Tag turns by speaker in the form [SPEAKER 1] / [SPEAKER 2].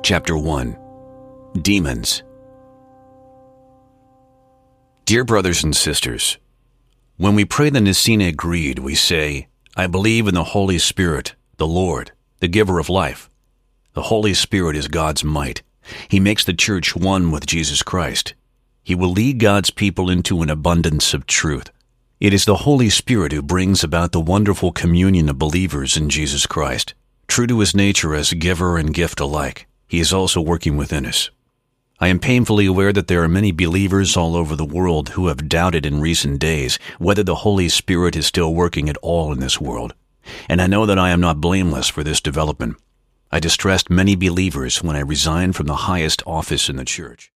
[SPEAKER 1] Chapter 1. Demons. Dear brothers and sisters, when we pray the Nicene Creed, we say, I believe in the Holy Spirit, the Lord, the giver of life. The Holy Spirit is God's might. He makes the church one with Jesus Christ. He will lead God's people into an abundance of truth. It is the Holy Spirit who brings about the wonderful communion of believers in Jesus Christ. True to his nature as giver and gift alike, he is also working within us. I am painfully aware that there are many believers all over the world who have doubted in recent days whether the Holy Spirit is still working at all in this world. And I know that I am not blameless for this development. I distressed many believers when I resigned from the highest office in the church.